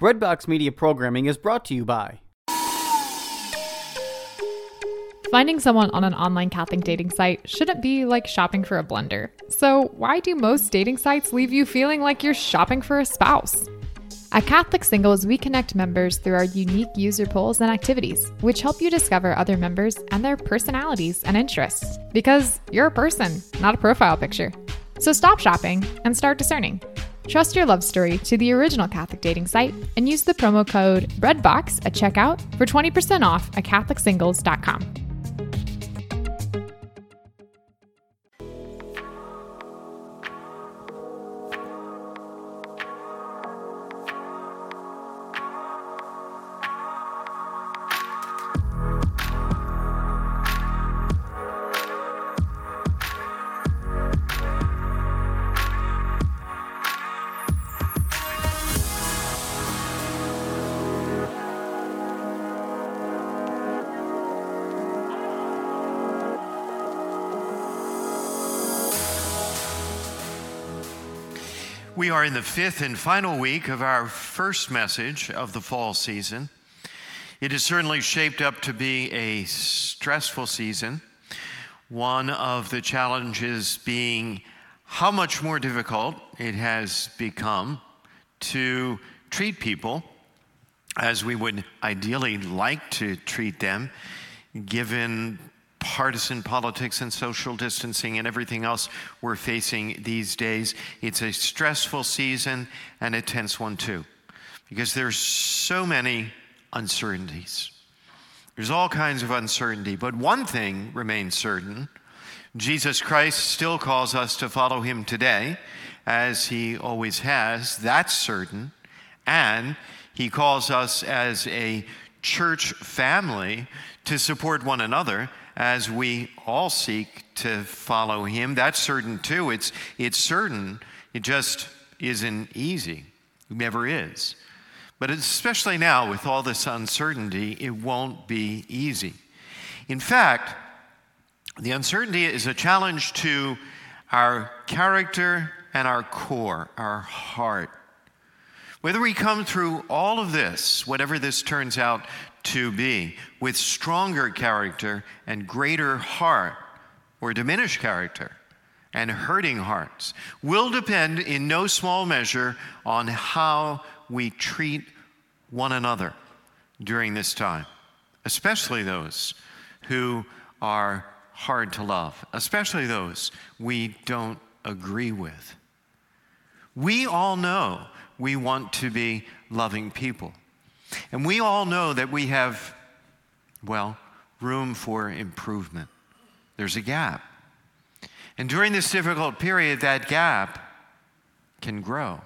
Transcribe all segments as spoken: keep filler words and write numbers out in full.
Breadbox Media programming is brought to you by... Finding someone on an online Catholic dating site shouldn't be like shopping for a blender. So why do most dating sites leave you feeling like you're shopping for a spouse? At Catholic Singles, we connect members through our unique user polls and activities, which help you discover other members and their personalities and interests. Because you're a person, not a profile picture. So stop shopping and start discerning. Trust your love story to the original Catholic dating site and use the promo code BREADBOX at checkout for twenty percent off at Catholic Singles dot com. We are in the fifth and final week of our first message of the fall season. It is certainly shaped up to be a stressful season. One of the challenges being how much more difficult it has become to treat people as we would ideally like to treat them, given partisan politics and social distancing and everything else we're facing these days. It's a stressful season and a tense one too, because there's so many uncertainties. There's all kinds of uncertainty, but one thing remains certain. Jesus Christ still calls us to follow him today, as he always has. That's certain. And he calls us as a church family to support one another as we all seek to follow him. That's certain too. It's, it's certain. It just isn't easy. It never is. But especially now with all this uncertainty, it won't be easy. In fact, the uncertainty is a challenge to our character and our core, our heart. Whether we come through all of this, whatever this turns out to be, with stronger character and greater heart, or diminished character and hurting hearts, will depend in no small measure on how we treat one another during this time, especially those who are hard to love, especially those we don't agree with. We all know we want to be loving people. And we all know that we have, well, room for improvement. There's a gap. And during this difficult period, that gap can grow.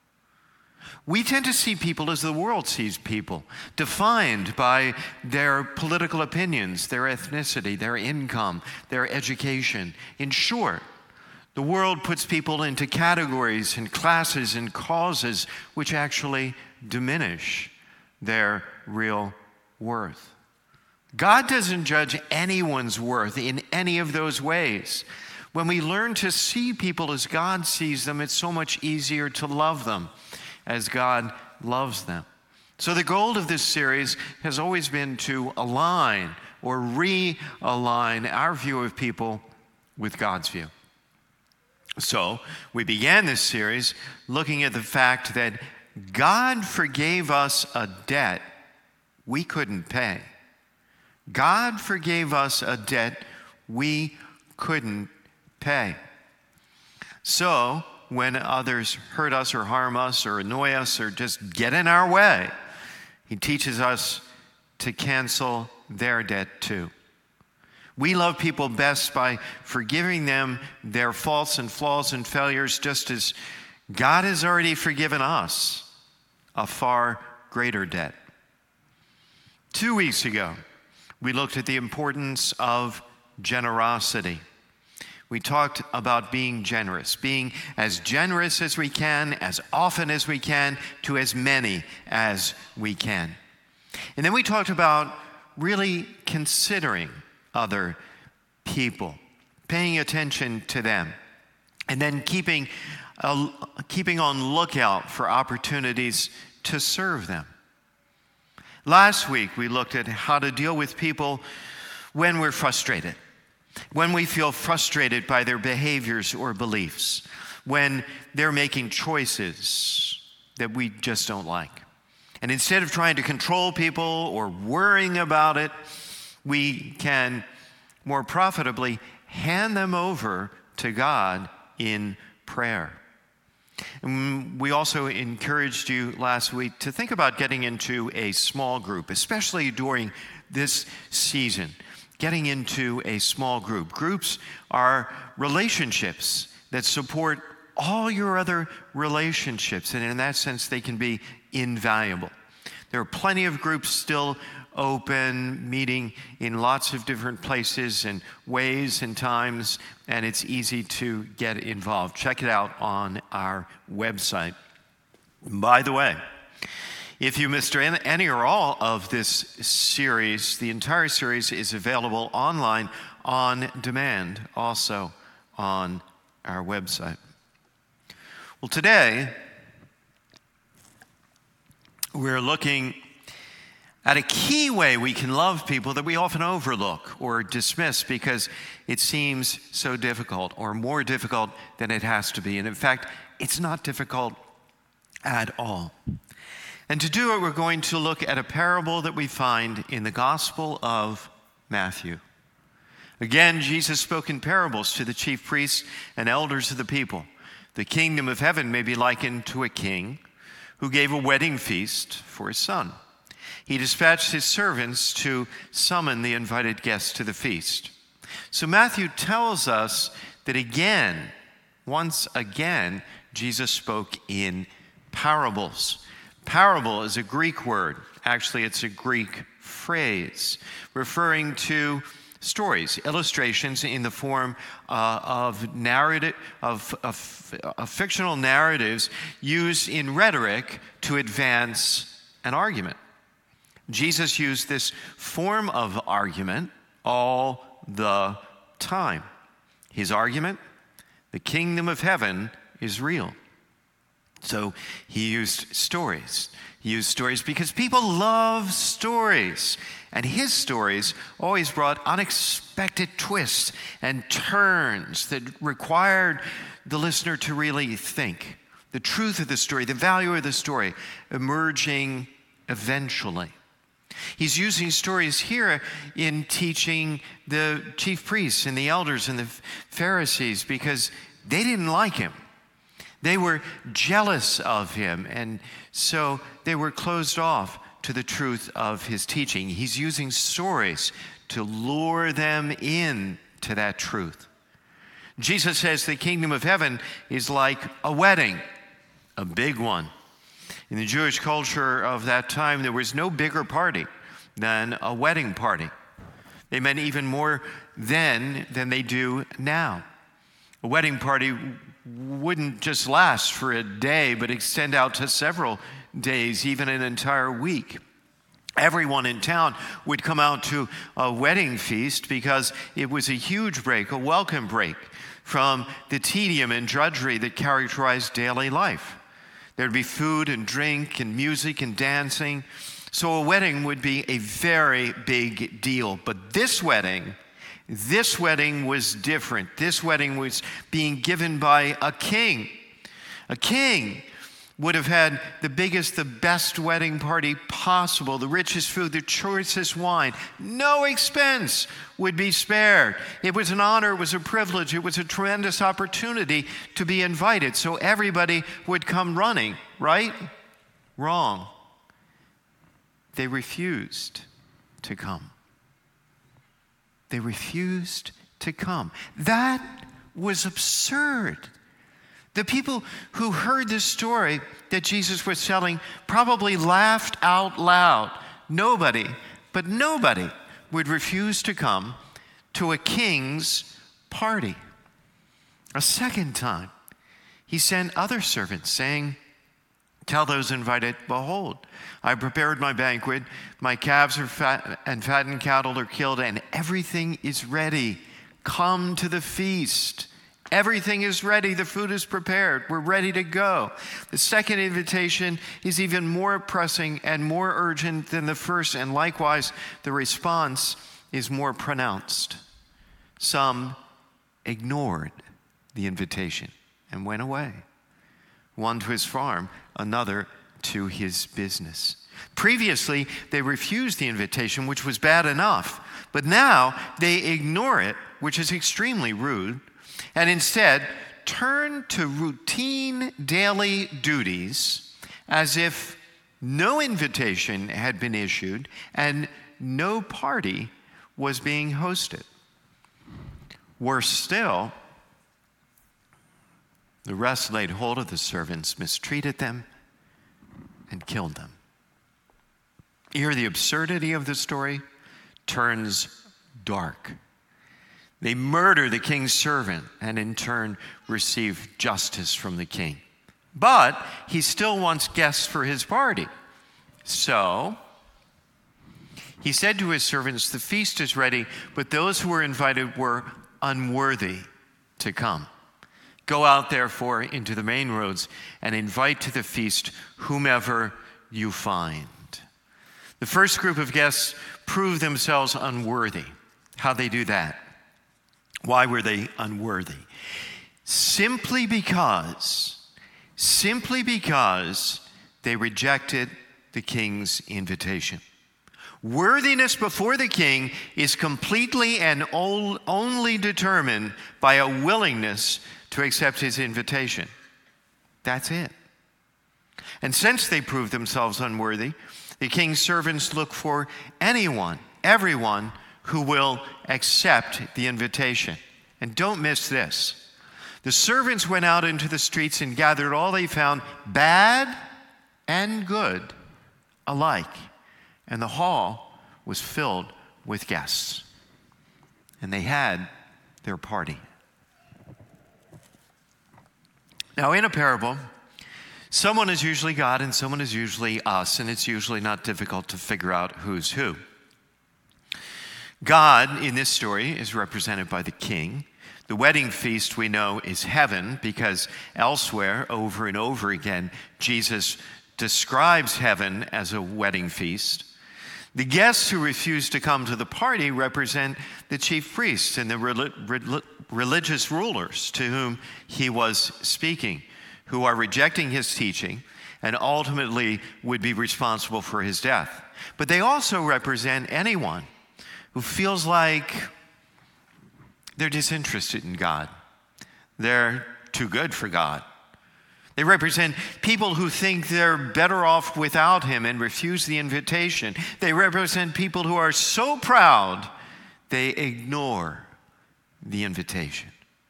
We tend to see people as the world sees people, defined by their political opinions, their ethnicity, their income, their education. In short, the world puts people into categories and classes and causes which actually diminish their real worth. God doesn't judge anyone's worth in any of those ways. When we learn to see people as God sees them, it's so much easier to love them as God loves them. So the goal of this series has always been to align or realign our view of people with God's view. So we began this series looking at the fact that God forgave us a debt we couldn't pay. God forgave us a debt we couldn't pay. So when others hurt us or harm us or annoy us or just get in our way, he teaches us to cancel their debt too. We love people best by forgiving them their faults and flaws and failures, just as God has already forgiven us a far greater debt. Two weeks ago, we looked at the importance of generosity. We talked about being generous, being as generous as we can, as often as we can, to as many as we can. And then we talked about really considering other people, paying attention to them, and then keeping, uh, keeping on lookout for opportunities to serve them. Last week, we looked at how to deal with people when we're frustrated, when we feel frustrated by their behaviors or beliefs, when they're making choices that we just don't like. And instead of trying to control people or worrying about it, we can more profitably hand them over to God in prayer. And we also encouraged you last week to think about getting into a small group, especially during this season, getting into a small group. Groups are relationships that support all your other relationships, and in that sense, they can be invaluable. There are plenty of groups still open, meeting in lots of different places and ways and times, and it's easy to get involved. Check it out on our website. By the way, if you missed any or all of this series, the entire series is available online on demand, also on our website. Well, today, we're looking at a key way we can love people that we often overlook or dismiss because it seems so difficult or more difficult than it has to be. And in fact, it's not difficult at all. And to do it, we're going to look at a parable that we find in the Gospel of Matthew. Again, Jesus spoke in parables to the chief priests and elders of the people. The kingdom of heaven may be likened to a king who gave a wedding feast for his son. He dispatched his servants to summon the invited guests to the feast. So Matthew tells us that again, once again, Jesus spoke in parables. Parable is a Greek word. Actually, it's a Greek phrase referring to stories, illustrations in the form uh, of narrative, of, of, of fictional narratives used in rhetoric to advance an argument. Jesus used this form of argument all the time. His argument, the kingdom of heaven is real. So he used stories. He used stories because people love stories. And his stories always brought unexpected twists and turns that required the listener to really think. The truth of the story, the value of the story, emerging eventually. He's using stories here in teaching the chief priests and the elders and the Pharisees because they didn't like him. They were jealous of him, and so they were closed off to the truth of his teaching. He's using stories to lure them in to that truth. Jesus says the kingdom of heaven is like a wedding, a big one. In the Jewish culture of that time, there was no bigger party than a wedding party. They meant even more then than they do now. A wedding party wouldn't just last for a day, but extend out to several days, even an entire week. Everyone in town would come out to a wedding feast because it was a huge break, a welcome break from the tedium and drudgery that characterized daily life. There'd be food and drink and music and dancing. So a wedding would be a very big deal. But this wedding, this wedding was different. This wedding was being given by a king. A king would have had the biggest, the best wedding party possible, the richest food, the choicest wine. No expense would be spared. It was an honor, it was a privilege, it was a tremendous opportunity to be invited. So everybody would come running, right? Wrong. They refused to come. They refused to come. That was absurd. The people who heard this story that Jesus was telling probably laughed out loud. Nobody, but nobody would refuse to come to a king's party. A second time, he sent other servants saying, "Tell those invited, behold, I prepared my banquet, my calves are fat and fattened cattle are killed, and everything is ready. Come to the feast." Everything is ready. The food is prepared. We're ready to go. The second invitation is even more pressing and more urgent than the first, and likewise, the response is more pronounced. Some ignored the invitation and went away. One to his farm, another to his business. Previously, they refused the invitation, which was bad enough. But now they ignore it, which is extremely rude, and instead turn to routine daily duties as if no invitation had been issued and no party was being hosted. Worse still, the rest laid hold of the servants, mistreated them, and killed them. Here, the absurdity of the story turns dark. They murder the king's servant and in turn receive justice from the king. But he still wants guests for his party. So he said to his servants, "The feast is ready, but those who were invited were unworthy to come. Go out, therefore, into the main roads and invite to the feast whomever you find." The first group of guests proved themselves unworthy. How'd they do that? Why were they unworthy? Simply because, simply because they rejected the king's invitation. Worthiness before the king is completely and only determined by a willingness to accept his invitation. That's it. And since they proved themselves unworthy, the king's servants look for anyone, everyone who will accept the invitation. And don't miss this. The servants went out into the streets and gathered all they found, bad and good alike. And the hall was filled with guests. And they had their party. Now, in a parable, someone is usually God and someone is usually us, and it's usually not difficult to figure out who's who. God, in this story, is represented by the king. The wedding feast, we know, is heaven, because elsewhere, over and over again, Jesus describes heaven as a wedding feast. The guests who refuse to come to the party represent the chief priests and the rel- religious rulers to whom he was speaking, who are rejecting his teaching and ultimately would be responsible for his death. But they also represent anyone who feels like they're disinterested in God. They're too good for God. They represent people who think they're better off without him and refuse the invitation. They represent people who are so proud they ignore the invitation.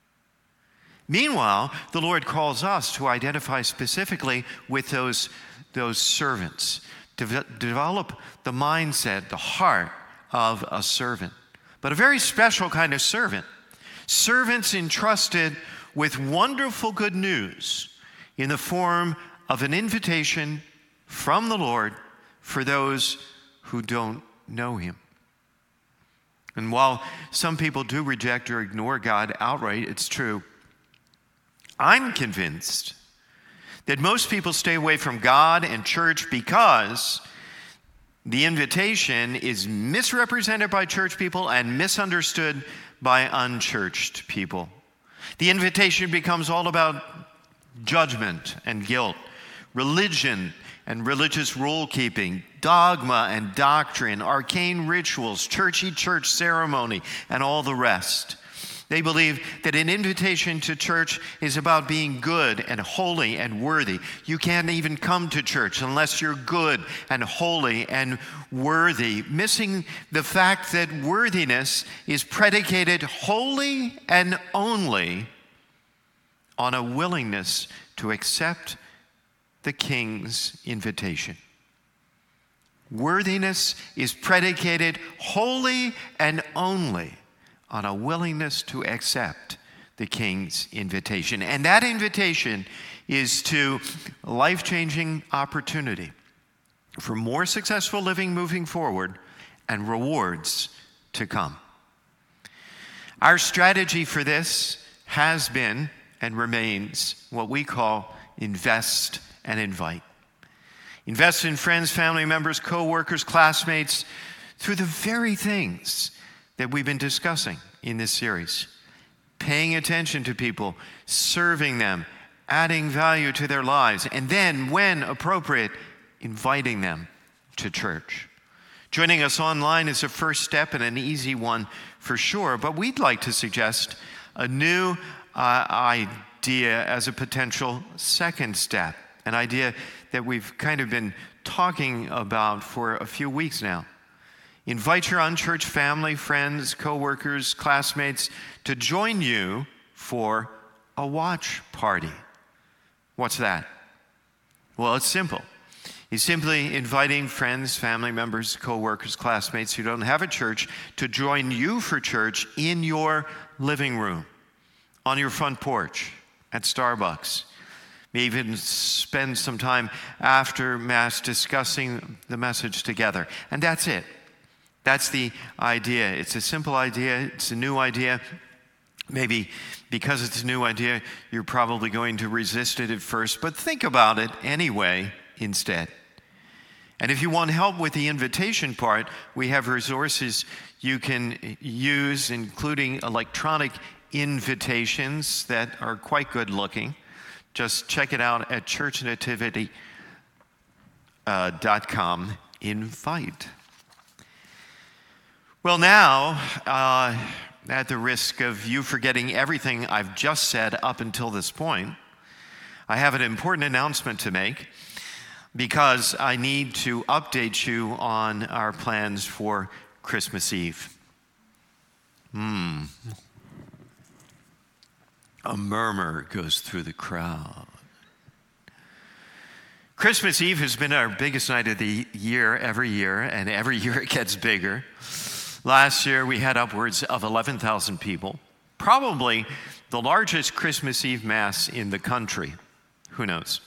Meanwhile, the Lord calls us to identify specifically with those, those servants, to de- develop the mindset, the heart of a servant, but a very special kind of servant. Servants entrusted with wonderful good news in the form of an invitation from the Lord for those who don't know him. And while some people do reject or ignore God outright, it's true, I'm convinced that most people stay away from God and church because the invitation is misrepresented by church people and misunderstood by unchurched people. The invitation becomes all about judgment and guilt, religion and religious rule-keeping, dogma and doctrine, arcane rituals, churchy church ceremony, and all the rest. They believe that an invitation to church is about being good and holy and worthy. You can't even come to church unless you're good and holy and worthy, missing the fact that worthiness is predicated wholly and only on a willingness to accept the king's invitation. Worthiness is predicated wholly and only on a willingness to accept the king's invitation. And that invitation is to life-changing opportunity for more successful living moving forward and rewards to come. Our strategy for this has been and remains what we call invest and invite. Invest in friends, family members, co-workers, classmates, through the very things that we've been discussing in this series. Paying attention to people, serving them, adding value to their lives, and then, when appropriate, inviting them to church. Joining us online is a first step and an easy one for sure, but we'd like to suggest a new uh, idea as a potential second step, an idea that we've kind of been talking about for a few weeks now. Invite your unchurched family, friends, co-workers, classmates to join you for a watch party. What's that? Well, it's simple. It's simply inviting friends, family members, co-workers, classmates who don't have a church to join you for church in your living room, on your front porch, at Starbucks. Maybe even spend some time after Mass discussing the message together. And that's it. That's the idea. It's a simple idea. It's a new idea. Maybe because it's a new idea, you're probably going to resist it at first, but think about it anyway instead. And if you want help with the invitation part, we have resources you can use, including electronic invitations that are quite good looking. Just check it out at church nativity dot com. Invite. Well, now, uh, at the risk of you forgetting everything I've just said up until this point, I have an important announcement to make because I need to update you on our plans for Christmas Eve. Hmm. A murmur goes through the crowd. Christmas Eve has been our biggest night of the year every year, and every year it gets bigger. Last year we had upwards of eleven thousand people, probably the largest Christmas Eve Mass in the country. Who knows?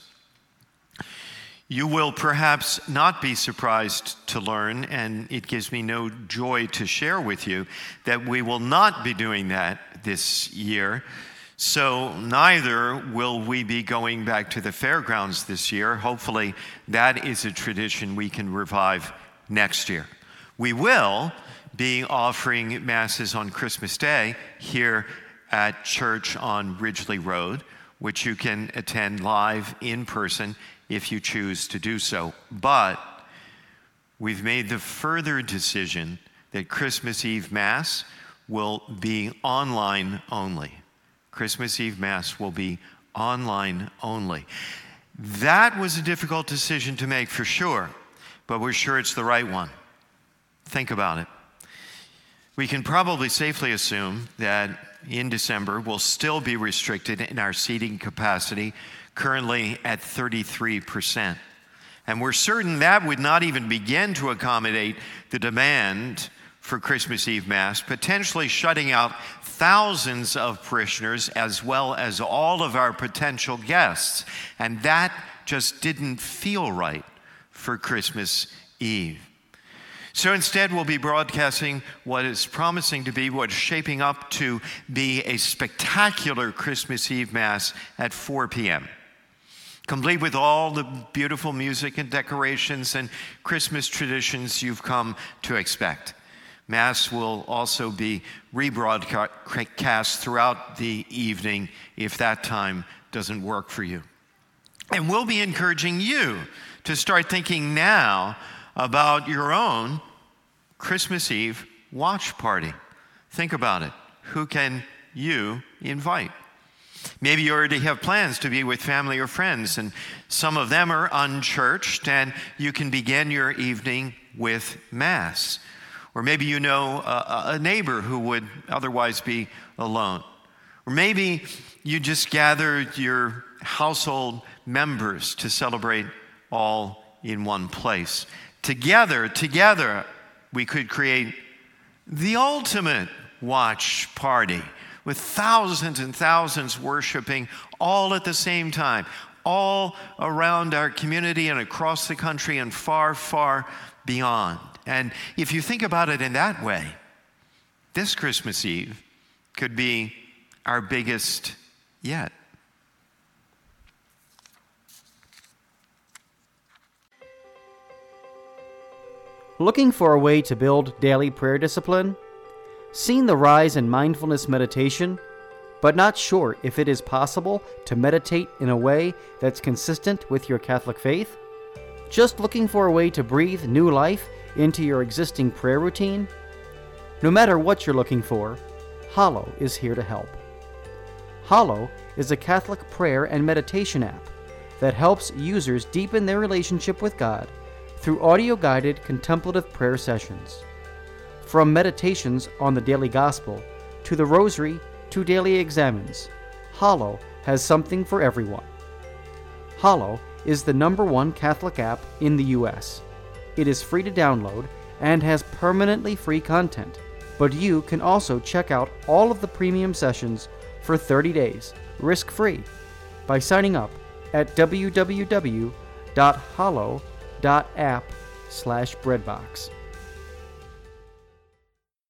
You will perhaps not be surprised to learn, and it gives me no joy to share with you, that we will not be doing that this year. So neither will we be going back to the fairgrounds this year. Hopefully that is a tradition we can revive next year. We will be offering Masses on Christmas Day here at church on Ridgely Road, which you can attend live in person if you choose to do so. But we've made the further decision that Christmas Eve Mass will be online only. Christmas Eve Mass will be online only. That was a difficult decision to make for sure, but we're sure it's the right one. Think about it. We can probably safely assume that in December we'll still be restricted in our seating capacity, currently at thirty-three percent. And we're certain that would not even begin to accommodate the demand for Christmas Eve Mass, potentially shutting out thousands of parishioners as well as all of our potential guests. And that just didn't feel right for Christmas Eve. So instead, we'll be broadcasting what is promising to be, what is shaping up to be a spectacular Christmas Eve Mass at four p.m., complete with all the beautiful music and decorations and Christmas traditions you've come to expect. Mass will also be rebroadcast throughout the evening if that time doesn't work for you. And we'll be encouraging you to start thinking now about your own Christmas Eve watch party. Think about it. Who can you invite? Maybe you already have plans to be with family or friends, and some of them are unchurched, and you can begin your evening with Mass. Or maybe you know a, a neighbor who would otherwise be alone. Or maybe you just gathered your household members to celebrate all in one place. Together, together, we could create the ultimate watch party with thousands and thousands worshiping all at the same time, all around our community and across the country and far, far beyond. And if you think about it in that way, this Christmas Eve could be our biggest yet. Looking for a way to build daily prayer discipline? Seen the rise in mindfulness meditation, but not sure if it is possible to meditate in a way that's consistent with your Catholic faith? Just looking for a way to breathe new life into your existing prayer routine? No matter what you're looking for, Hallow is here to help. Hallow is a Catholic prayer and meditation app that helps users deepen their relationship with God through audio-guided contemplative prayer sessions. From meditations on the daily gospel to the rosary to daily examines, Hallow has something for everyone. Hallow is the number one Catholic app in the U S. It is free to download and has permanently free content, but you can also check out all of the premium sessions for thirty days, risk-free, by signing up at w w w dot hallow dot app slash breadbox.